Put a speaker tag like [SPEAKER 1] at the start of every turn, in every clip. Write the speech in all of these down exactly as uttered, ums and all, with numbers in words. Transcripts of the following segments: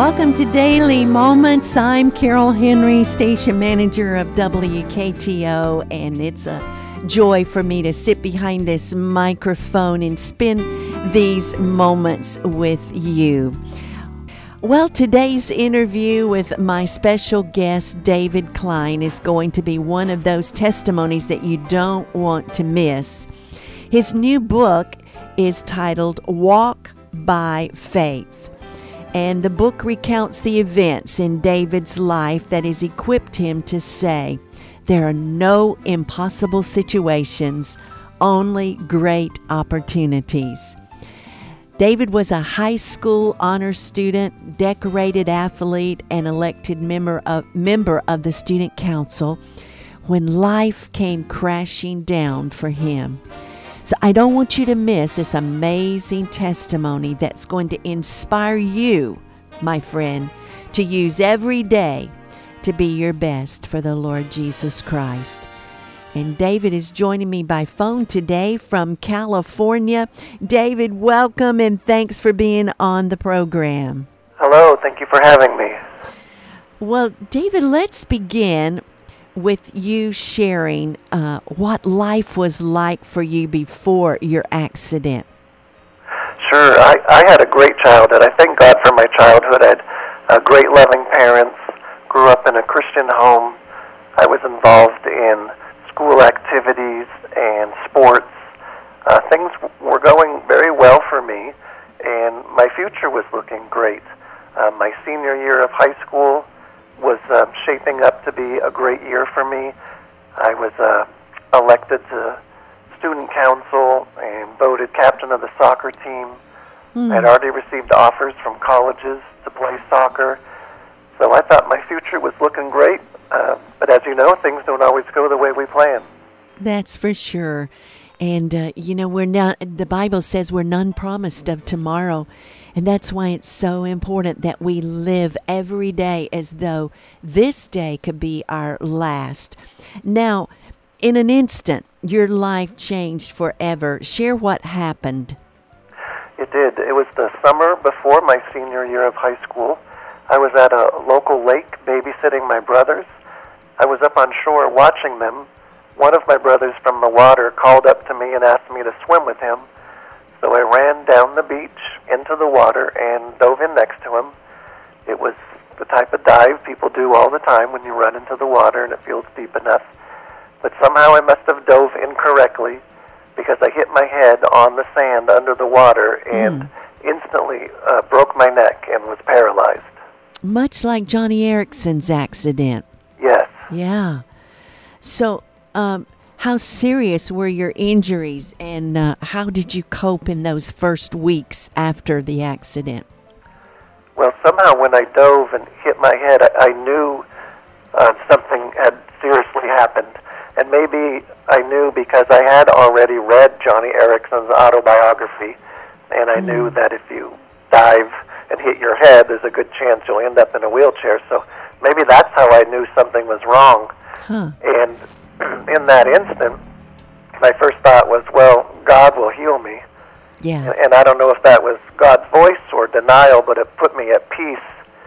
[SPEAKER 1] Welcome to Daily Moments. I'm Carol Henry, station manager of W K T O, and it's a joy for me to sit behind this microphone and spend these moments with you. Well, today's interview with my special guest, David Klein, is going to be one of those testimonies that you don't want to miss. His new book is titled Walk by Faith. And the book recounts the events in David's life that has equipped him to say, there are no impossible situations, only great opportunities. David was a high school honor student, decorated athlete, and elected member of, member of the student council when life came crashing down for him. So I don't want you to miss this amazing testimony that's going to inspire you, my friend, to use every day to be your best for the Lord Jesus Christ. And David is joining me by phone today from California. David, welcome and thanks for being on the program.
[SPEAKER 2] Hello, thank you for having me.
[SPEAKER 1] Well, David, let's begin with you sharing uh, what life was like for you before your accident.
[SPEAKER 2] Sure, I, I had a great childhood. I thank God for my childhood. I had uh, great loving parents, grew up in a Christian home. I was involved in school activities and sports. Uh, things were going very well for me, and my future was looking great. Uh, my senior year of high school was uh, shaping up to be a great year for me. I was uh, elected to student council and voted captain of the soccer team. Mm. I had already received offers from colleges to play soccer. So I thought my future was looking great. Uh, but as you know, things don't always go the way we plan.
[SPEAKER 1] That's for sure. And, uh, you know, we're not, the Bible says we're none promised of tomorrow. And that's why it's so important that we live every day as though this day could be our last. Now, in an instant, your life changed forever. Share what happened.
[SPEAKER 2] It did. It was the summer before my senior year of high school. I was at a local lake babysitting my brothers. I was up on shore watching them. One of my brothers from the water called up to me and asked me to swim with him. So I ran down the beach into the water and dove in next to him. It was the type of dive people do all the time when you run into the water and it feels deep enough. But somehow I must have dove incorrectly because I hit my head on the sand under the water and mm. instantly uh, broke my neck and was paralyzed.
[SPEAKER 1] Much like Johnny Erickson's accident.
[SPEAKER 2] Yes.
[SPEAKER 1] Yeah. So, um, how serious were your injuries, and uh, how did you cope in those first weeks after the accident?
[SPEAKER 2] Well, somehow when I dove and hit my head, I, I knew uh, something had seriously happened. And maybe I knew because I had already read Johnny Erickson's autobiography, and I mm. knew that if you dive and hit your head, there's a good chance you'll end up in a wheelchair. So maybe that's how I knew something was wrong.
[SPEAKER 1] Huh.
[SPEAKER 2] And in that instant, my first thought was, well, God will heal me.
[SPEAKER 1] Yeah.
[SPEAKER 2] And, and I don't know if that was God's voice or denial, but it put me at peace.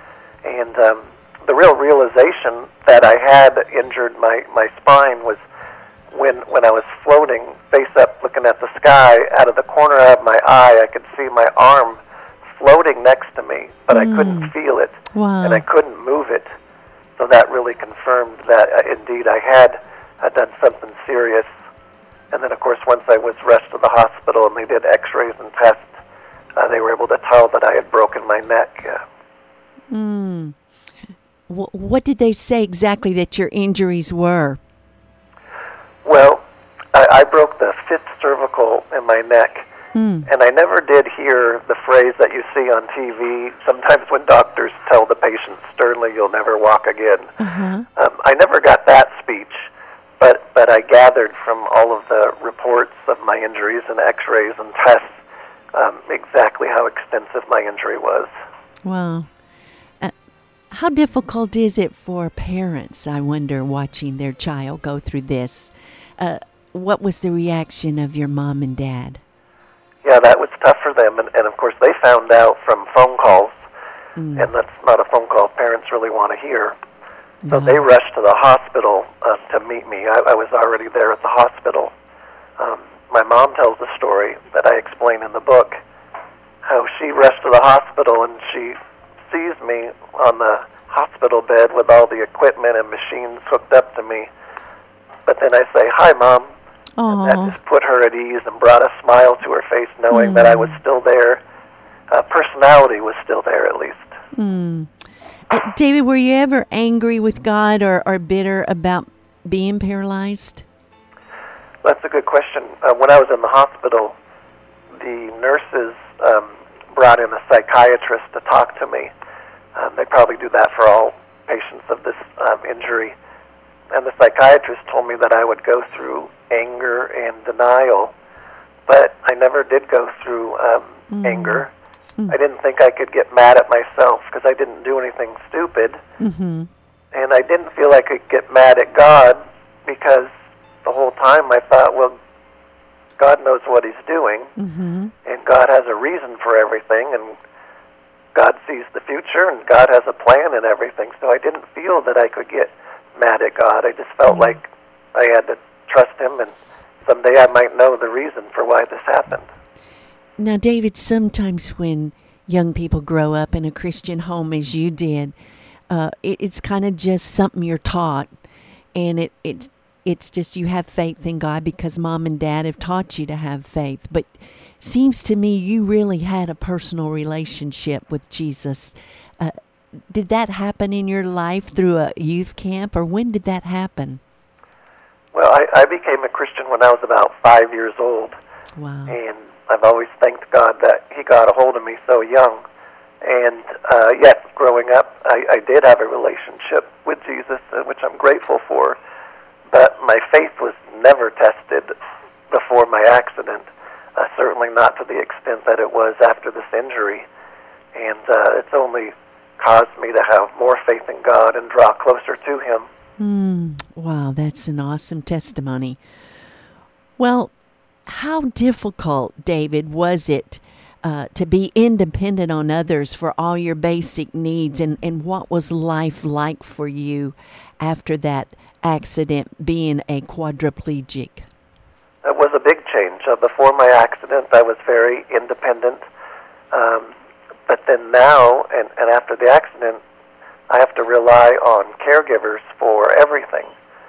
[SPEAKER 2] And um, the real realization that I had injured my, my spine was when when I was floating face up looking at the sky. Out of the corner of my eye, I could see my arm floating next to me, but mm. I couldn't feel it.
[SPEAKER 1] Wow.
[SPEAKER 2] And I couldn't move it. So that really confirmed that uh, indeed I had uh, done something serious. And then, of course, once I was rushed to the hospital and they did x-rays and tests, uh, they were able to tell that I had broken my neck. Uh,
[SPEAKER 1] mm. w- what did they say exactly that your injuries were?
[SPEAKER 2] Well, I, I broke the fifth cervical in my neck.
[SPEAKER 1] Mm.
[SPEAKER 2] And I never did hear the phrase that you see on T V, sometimes when doctors tell the patient sternly, you'll never walk again.
[SPEAKER 1] Uh-huh.
[SPEAKER 2] Um, I never got that speech, but, but I gathered from all of the reports of my injuries and x-rays and tests um, exactly how extensive my injury was.
[SPEAKER 1] Wow. Uh, how difficult is it for parents, I wonder, watching their child go through this? Uh, what was the reaction of your mom and dad?
[SPEAKER 2] Yeah, that was tough for them, and, and of course they found out from phone calls
[SPEAKER 1] Mm.
[SPEAKER 2] And that's not a phone call parents really want to hear. So
[SPEAKER 1] No.
[SPEAKER 2] they rushed to the hospital uh, to meet me. I, I was already there at the hospital. Um, my mom tells the story that I explain in the book, how she rushed to the hospital and she sees me on the hospital bed with all the equipment and machines hooked up to me. But then I say, "Hi, Mom." And that
[SPEAKER 1] Oh,
[SPEAKER 2] just put her at ease and brought a smile to her face, knowing
[SPEAKER 1] Mm.
[SPEAKER 2] that I was still there. Uh, personality was still there, at least.
[SPEAKER 1] mm. Uh, David, were you ever angry with God or, or bitter about being paralyzed?
[SPEAKER 2] That's a good question. Uh, when I was in the hospital, the nurses um, brought in a psychiatrist to talk to me. Um, they probably do that for all patients of this um, injury. And the psychiatrist told me that I would go through anger and denial, but I never did go through um,
[SPEAKER 1] Mm.
[SPEAKER 2] anger.
[SPEAKER 1] Mm.
[SPEAKER 2] I didn't think I could get mad at myself because I didn't do anything stupid.
[SPEAKER 1] Mm-hmm.
[SPEAKER 2] And I didn't feel I could get mad at God because the whole time I thought, well, God knows what he's doing,
[SPEAKER 1] Mm-hmm.
[SPEAKER 2] and God has a reason for everything, and God sees the future, and God has a plan and everything. So I didn't feel that I could get mad at God. I just felt
[SPEAKER 1] Mm.
[SPEAKER 2] like I had to trust him, and someday I might know the reason for why this happened.
[SPEAKER 1] Now, David, sometimes when young people grow up in a Christian home, as you did, uh, it, it's kind of just something you're taught, and it, it's it's just you have faith in God because mom and dad have taught you to have faith. But seems to me you really had a personal relationship with Jesus. Uh, did that happen in your life through a youth camp, or when did that happen?
[SPEAKER 2] Well, I, I became a Christian when I was about five years old,
[SPEAKER 1] Wow.
[SPEAKER 2] and I've always thanked God that he got a hold of me so young. And uh, yet, growing up, I, I did have a relationship with Jesus, uh, which I'm grateful for. But my faith was never tested before my accident, uh, certainly not to the extent that it was after this injury. And uh, it's only caused me to have more faith in God and draw closer to him.
[SPEAKER 1] Mm, wow, that's an awesome testimony. Well, how difficult, David, was it uh, to be independent on others for all your basic needs, and, and what was life like for you after that accident, being a quadriplegic?
[SPEAKER 2] It was a big change. Uh, before my accident, I was very independent. Um, but then now, and, and after the accident, I have to rely on caregivers for everything.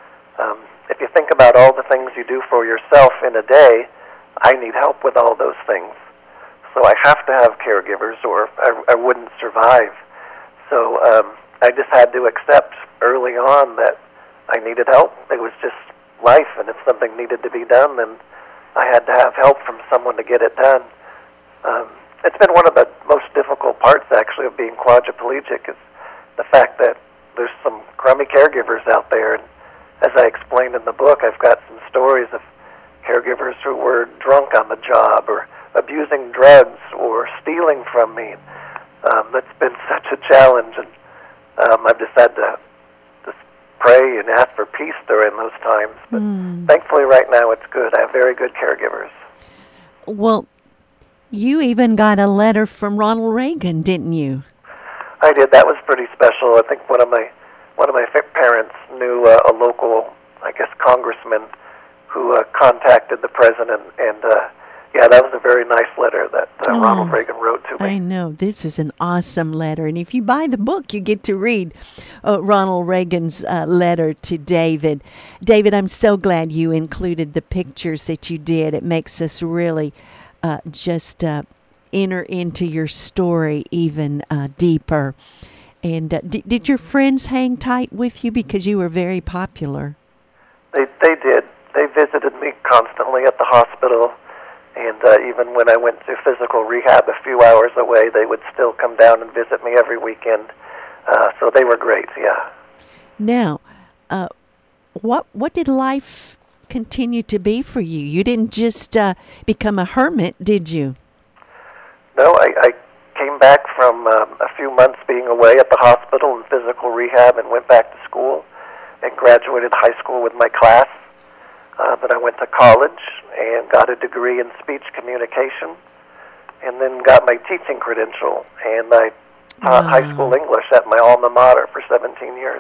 [SPEAKER 2] Um, if you think about all the things you do for yourself in a day, I need help with all those things. So I have to have caregivers or I, I wouldn't survive. So um, I just had to accept early on that I needed help. It was just life, and if something needed to be done, then I had to have help from someone to get it done. Um, it's been one of the most difficult parts, actually, of being quadriplegic is the fact that there's some crummy caregivers out there. And as I explained in the book, I've got some stories of caregivers who were drunk on the job or abusing drugs or stealing from me. Um, that's been such a challenge, and um, I've just had to just pray and ask for peace during those times. But
[SPEAKER 1] Mm.
[SPEAKER 2] thankfully right now it's good. I have very good caregivers.
[SPEAKER 1] Well, you even got a letter from Ronald Reagan, didn't you?
[SPEAKER 2] I did. That was pretty special. I think one of my one of my fa- parents knew uh, a local, I guess, congressman who uh, contacted the president, and uh, yeah, that was a very nice letter that uh,
[SPEAKER 1] Oh.
[SPEAKER 2] Ronald Reagan wrote to me.
[SPEAKER 1] I know. This is an awesome letter. And if you buy the book, you get to read uh, Ronald Reagan's uh, letter to David. David, I'm so glad you included the pictures that you did. It makes us really uh, just uh, enter into your story even uh, deeper. And uh, d- did your friends hang tight with you because you were very popular?
[SPEAKER 2] They they did. They visited me constantly at the hospital, and uh, even when I went to physical rehab a few hours away, they would still come down and visit me every weekend. Uh, so they were great, yeah.
[SPEAKER 1] Now, uh, what what did life continue to be for you? You didn't just uh, become a hermit, did you?
[SPEAKER 2] No, I, I came back from um, a few months being away at the hospital in physical rehab and went back to school and graduated high school with my class. Uh, then I went to college and got a degree in speech communication, and then got my teaching credential. And I taught
[SPEAKER 1] Wow.
[SPEAKER 2] high school English at my alma mater for seventeen years.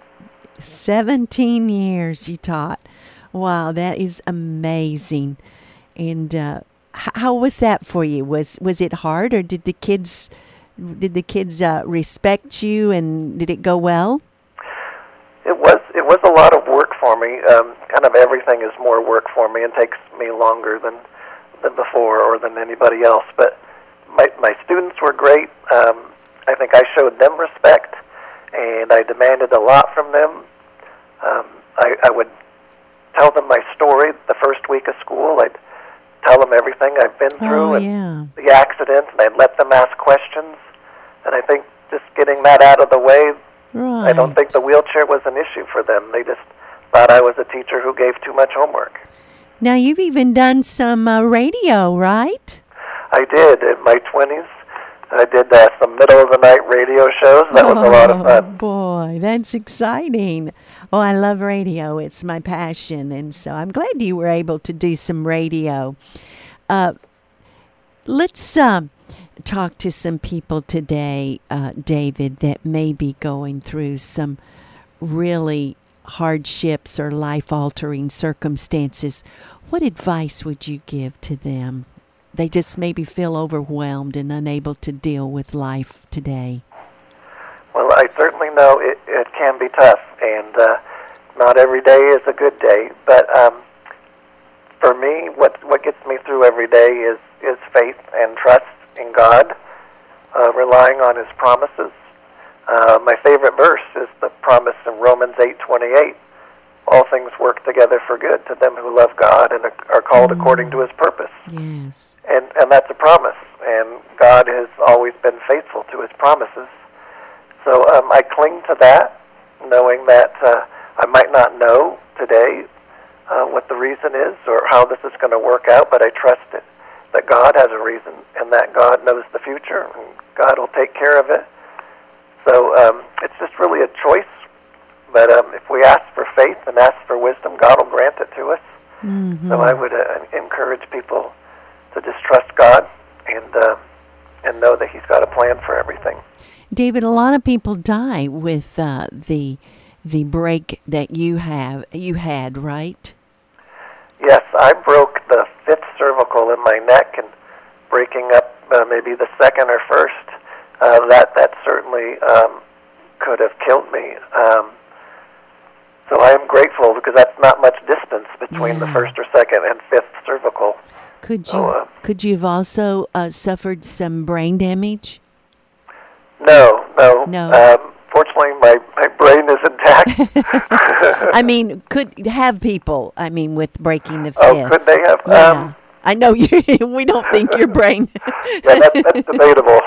[SPEAKER 1] seventeen years you taught. Wow, that is amazing. And uh, h- how was that for you? Was was it hard, or did the kids did the kids uh, respect you, and did it go well?
[SPEAKER 2] It was it was a lot of work for me. Um, kind of everything is more work for me and takes me longer than than before or than anybody else. But my my students were great. Um, I think I showed them respect, and I demanded a lot from them. Um, I, I would tell them my story the first week of school. I'd tell them everything I've been through
[SPEAKER 1] Oh,
[SPEAKER 2] and
[SPEAKER 1] yeah.
[SPEAKER 2] the accident, and I'd let them ask questions. And I think just getting that out of the way,
[SPEAKER 1] Right.
[SPEAKER 2] I don't think the wheelchair was an issue for them. They just thought I was a teacher who gave too much homework.
[SPEAKER 1] Now, you've even done some uh, radio, right?
[SPEAKER 2] I did in my twenties. I did uh, some middle-of-the-night radio shows. That was a lot of
[SPEAKER 1] Oh,
[SPEAKER 2] fun.
[SPEAKER 1] boy, that's exciting. Oh, I love radio. It's my passion. And so I'm glad you were able to do some radio. Uh, let's um, talk to some people today, uh, David, that may be going through some really hardships or life-altering circumstances. What advice would you give to them? They just maybe feel overwhelmed and unable to deal with life today.
[SPEAKER 2] Well, I certainly know it, it can be tough, and uh, not every day is a good day. But um, for me, what what gets me through every day is, is faith and trust in God, uh, relying on His promises. Uh, my favorite verse is the promise in Romans eight twenty-eight. All things work together for good to them who love God and are called mm. according to His purpose.
[SPEAKER 1] Yes.
[SPEAKER 2] And and that's a promise, and God has always been faithful to His promises. So um, I cling to that, knowing that uh, I might not know today uh, what the reason is or how this is going to work out, but I trust it, that God has a reason and that God knows the future and God will take care of it. So um, it's just really a choice. But um, if we ask for faith and ask for wisdom, God will grant it to us.
[SPEAKER 1] Mm-hmm.
[SPEAKER 2] So I would uh, encourage people to just trust God and uh, and know that He's got a plan for everything.
[SPEAKER 1] David, a lot of people die with uh, the the break that you have you had, right?
[SPEAKER 2] Yes, I broke the fifth cervical in my neck, and breaking up uh, maybe the second or first, uh, that that certainly um, could have killed me. Um, so I am grateful because that's not much distance between
[SPEAKER 1] Yeah.
[SPEAKER 2] the first or second and fifth cervical.
[SPEAKER 1] Could you
[SPEAKER 2] So, uh,
[SPEAKER 1] could you have also uh, suffered some brain damage?
[SPEAKER 2] No, no.
[SPEAKER 1] No.
[SPEAKER 2] Um, fortunately, my, my brain is intact.
[SPEAKER 1] I mean, could have people? I mean, with breaking the fifth.
[SPEAKER 2] Oh, could they have?
[SPEAKER 1] Yeah.
[SPEAKER 2] Um,
[SPEAKER 1] I know you. We don't think your brain.
[SPEAKER 2] yeah, that's, that's debatable.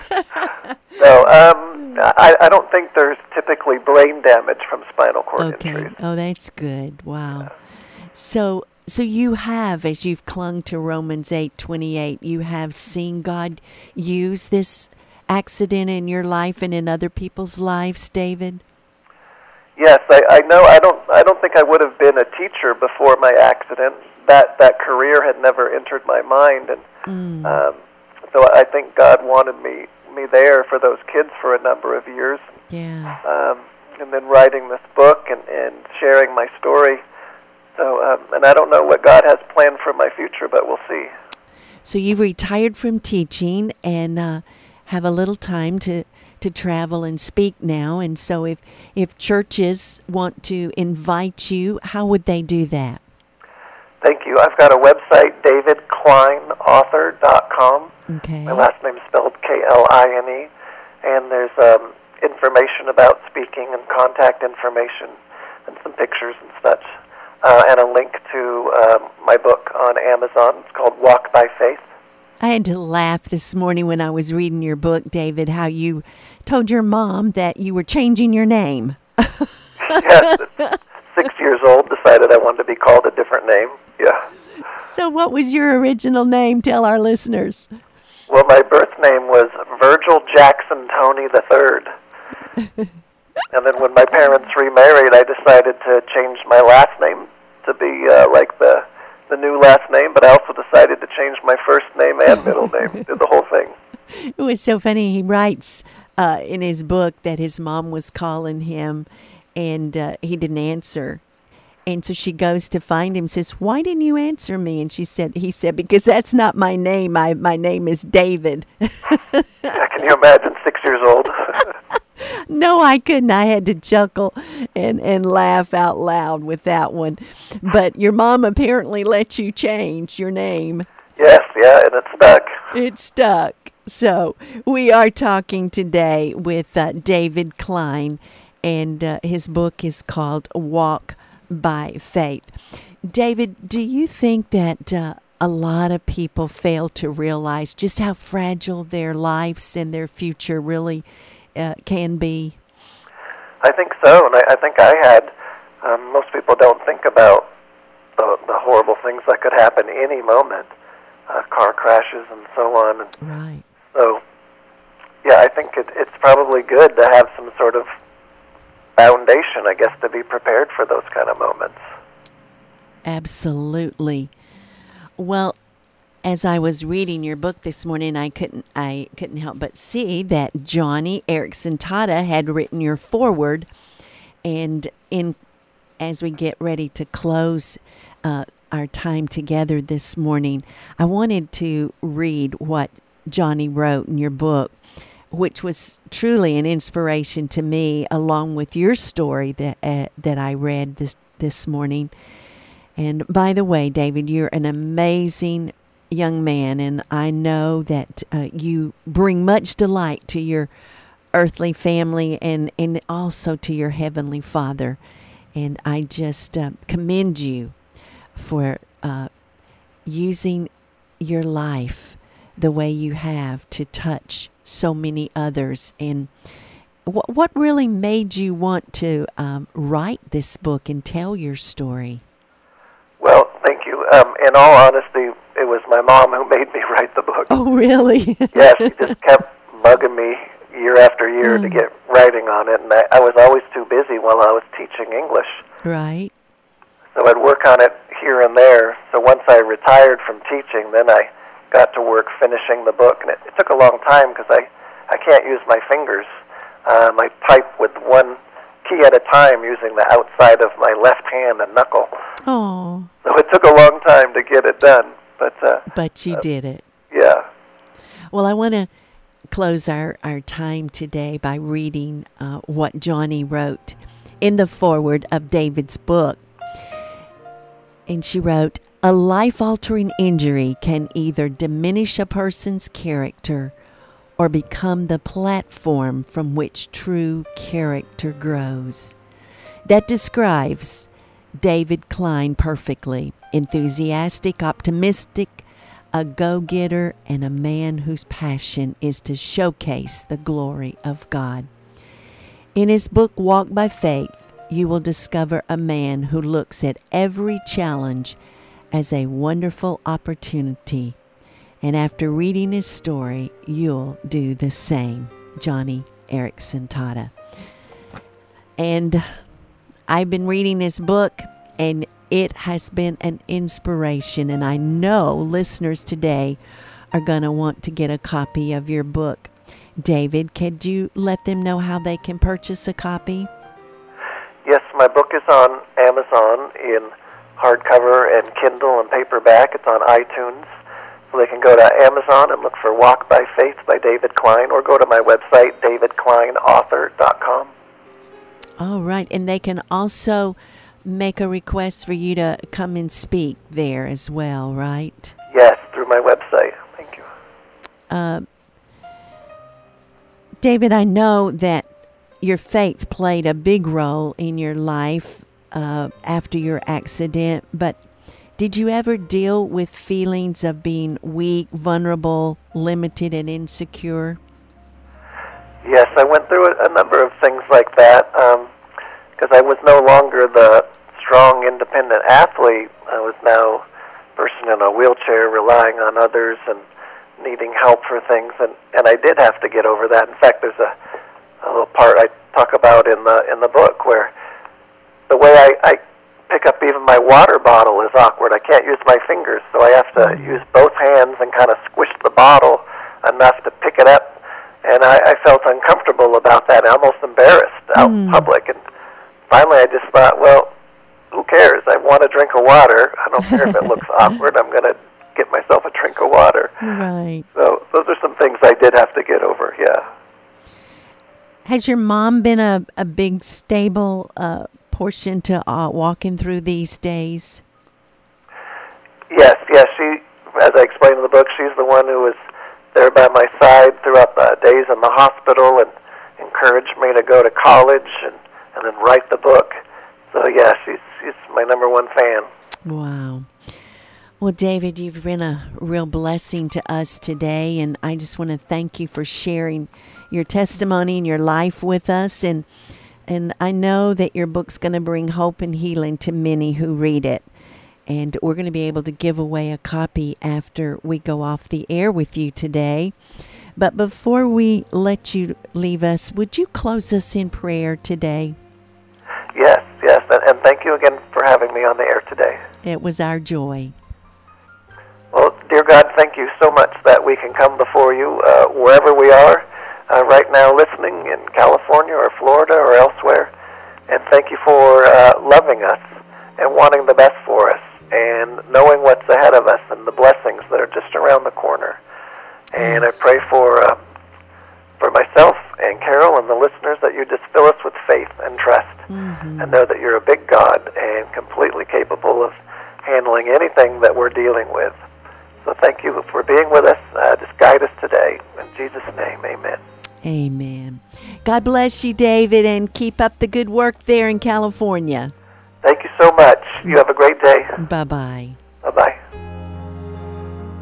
[SPEAKER 2] no, um, I, I don't think there's typically brain damage from spinal cord
[SPEAKER 1] Okay.
[SPEAKER 2] injuries.
[SPEAKER 1] Oh, that's good. Wow. So, so you have, as you've clung to Romans eight twenty-eight, you have seen God use this accident in your life and in other people's lives, David?
[SPEAKER 2] Yes, I, I know. I don't. I don't think I would have been a teacher before my accident. That that career had never entered my mind, and
[SPEAKER 1] Mm.
[SPEAKER 2] um, so I think God wanted me me there for those kids for a number of years.
[SPEAKER 1] Yeah.
[SPEAKER 2] Um, and then writing this book and, and sharing my story. So, um, and I don't know what God has planned for my future, but we'll see.
[SPEAKER 1] So you've retired from teaching and uh, have a little time to, to travel and speak now. And so if, if churches want to invite you, how would they do that?
[SPEAKER 2] Thank you. I've got a website, david klein author dot com.
[SPEAKER 1] Okay.
[SPEAKER 2] My last name is spelled K L I N E. And there's um, information about speaking and contact information and some pictures and such. Uh, and a link to um, my book on Amazon. It's called Walk by Faith.
[SPEAKER 1] I had to laugh this morning when I was reading your book, David, how you told your mom that you were changing your name.
[SPEAKER 2] Yes, at six years old, decided I wanted to be called a different name. Yeah.
[SPEAKER 1] So what was your original name? Tell our listeners.
[SPEAKER 2] Well, my birth name was Virgil Jackson Tony the Third. And then when my parents remarried, I decided to change my last name to be uh, like the the new last name, but I also decided to change my first name and middle name, did the whole thing.
[SPEAKER 1] It was so funny. He writes uh, in his book that his mom was calling him, and uh, he didn't answer. And so she goes to find him, says, "Why didn't you answer me?" And she said, he said, "Because that's not my name. My, my name is David."
[SPEAKER 2] Can you imagine six years old?
[SPEAKER 1] No, I couldn't. I had to chuckle and, and laugh out loud with that one. But your mom apparently let you change your name.
[SPEAKER 2] Yes, yeah, and it stuck.
[SPEAKER 1] It stuck. So we are talking today with uh, David Klein, and uh, his book is called Walk by Faith. David, do you think that uh, a lot of people fail to realize just how fragile their lives and their future really uh, can be?
[SPEAKER 2] I think so, and I, I think I had. Um, most people don't think about the, the horrible things that could happen any moment, uh, car crashes and so on. And
[SPEAKER 1] right.
[SPEAKER 2] So, yeah, I think it, it's probably good to have some sort of foundation, I guess, to be prepared for those kind of moments.
[SPEAKER 1] Absolutely. Well, as I was reading your book this morning, I couldn't I couldn't help but see that Joni Eareckson Tada had written your foreword, and in as we get ready to close uh, our time together this morning, I wanted to read what Joni wrote in your book, which was truly an inspiration to me, along with your story that uh, that I read this this morning. And by the way, David, you're an amazing young man, and I know that uh, you bring much delight to your earthly family and, and also to your heavenly Father. And I just uh, commend you for uh, using your life the way you have to touch so many others. And what what really made you want to um, write this book and tell your story?
[SPEAKER 2] Well, thank you. Um, in all honesty, it was my mom who made me write the book.
[SPEAKER 1] Oh, really?
[SPEAKER 2] Yeah, she just kept bugging me year after year mm. to get writing on it, and I, I was always too busy while I was teaching English.
[SPEAKER 1] Right.
[SPEAKER 2] So I'd work on it here and there. So once I retired from teaching, then I got to work finishing the book, and it, it took a long time because I, I can't use my fingers. Um, I type with one key at a time using the outside of my left hand and knuckle.
[SPEAKER 1] Oh.
[SPEAKER 2] So it took a long time to get it done. But uh,
[SPEAKER 1] but you
[SPEAKER 2] uh,
[SPEAKER 1] did it.
[SPEAKER 2] Yeah.
[SPEAKER 1] Well, I want to close our, our time today by reading uh, what Joni wrote in the foreword of David's book. And she wrote, "A life-altering injury can either diminish a person's character or become the platform from which true character grows." That describes David Klein perfectly. Enthusiastic, optimistic, a go-getter, and a man whose passion is to showcase the glory of God. In his book, Walk by Faith, you will discover a man who looks at every challenge as a wonderful opportunity. And after reading his story, you'll do the same. Joni Eareckson Tada. And I've been reading his book, and it has been an inspiration. And I know listeners today are going to want to get a copy of your book. David, could you let them know how they can purchase a copy?
[SPEAKER 2] Yes, my book is on Amazon in hardcover and Kindle and paperback. It's on iTunes. So they can go to Amazon and look for Walk by Faith by David Klein, or go to my website, david klein author dot com.
[SPEAKER 1] All right. And they can also make a request for you to come and speak there as well, right?
[SPEAKER 2] Yes, through my website. Thank you.
[SPEAKER 1] Uh, David, I know that your faith played a big role in your life uh, after your accident, but did you ever deal with feelings of being weak, vulnerable, limited, and insecure?
[SPEAKER 2] Yes, I went through a, a number of things like that because um, I was no longer the strong, independent athlete. I was now a person in a wheelchair relying on others and needing help for things, and, and I did have to get over that. In fact, there's a, a little part I talk about in the in the book where the way I, I pick up even my water bottle is awkward. I can't use my fingers, so I have to use both hands and kind of squish the bottle enough to pick it up And I, I felt uncomfortable about that, almost embarrassed out
[SPEAKER 1] Mm.
[SPEAKER 2] in public. And finally I just thought, well, who cares? I want a drink of water. I don't care if it looks awkward. I'm going to get myself a drink of water.
[SPEAKER 1] Right.
[SPEAKER 2] So those are some things I did have to get over, yeah.
[SPEAKER 1] Has your mom been a, a big, stable uh, portion to uh, walking through these days?
[SPEAKER 2] Yes, yes. She, as I explained in the book, she's the one who was there by my side throughout the days in the hospital and encouraged me to go to college and, and then write the book. So, yeah, she's, she's my number one fan.
[SPEAKER 1] Wow. Well, David, you've been a real blessing to us today, and I just want to thank you for sharing your testimony and your life with us. And and I know that your book's going to bring hope and healing to many who read it. And we're going to be able to give away a copy after we go off the air with you today. But before we let you leave us, would you close us in prayer today?
[SPEAKER 2] Yes, yes, and, and thank you again for having me on the air today.
[SPEAKER 1] It was our joy.
[SPEAKER 2] Well, dear God, thank you so much that we can come before you uh, wherever we are uh, right now, listening in California or Florida or elsewhere. And thank you for uh, loving us and wanting the best for us and knowing what's ahead of us and the blessings that are just around the corner. And
[SPEAKER 1] Yes.
[SPEAKER 2] I pray for uh, for myself and Carol and the listeners that you just fill us with faith and trust
[SPEAKER 1] Mm-hmm.
[SPEAKER 2] and know that you're a big God and completely capable of handling anything that we're dealing with. So thank you for being with us. Uh, just guide us today. In Jesus' name, amen.
[SPEAKER 1] Amen. God bless you, David, and keep up the good work there in California.
[SPEAKER 2] Thank you so much. You have a great day.
[SPEAKER 1] Bye-bye.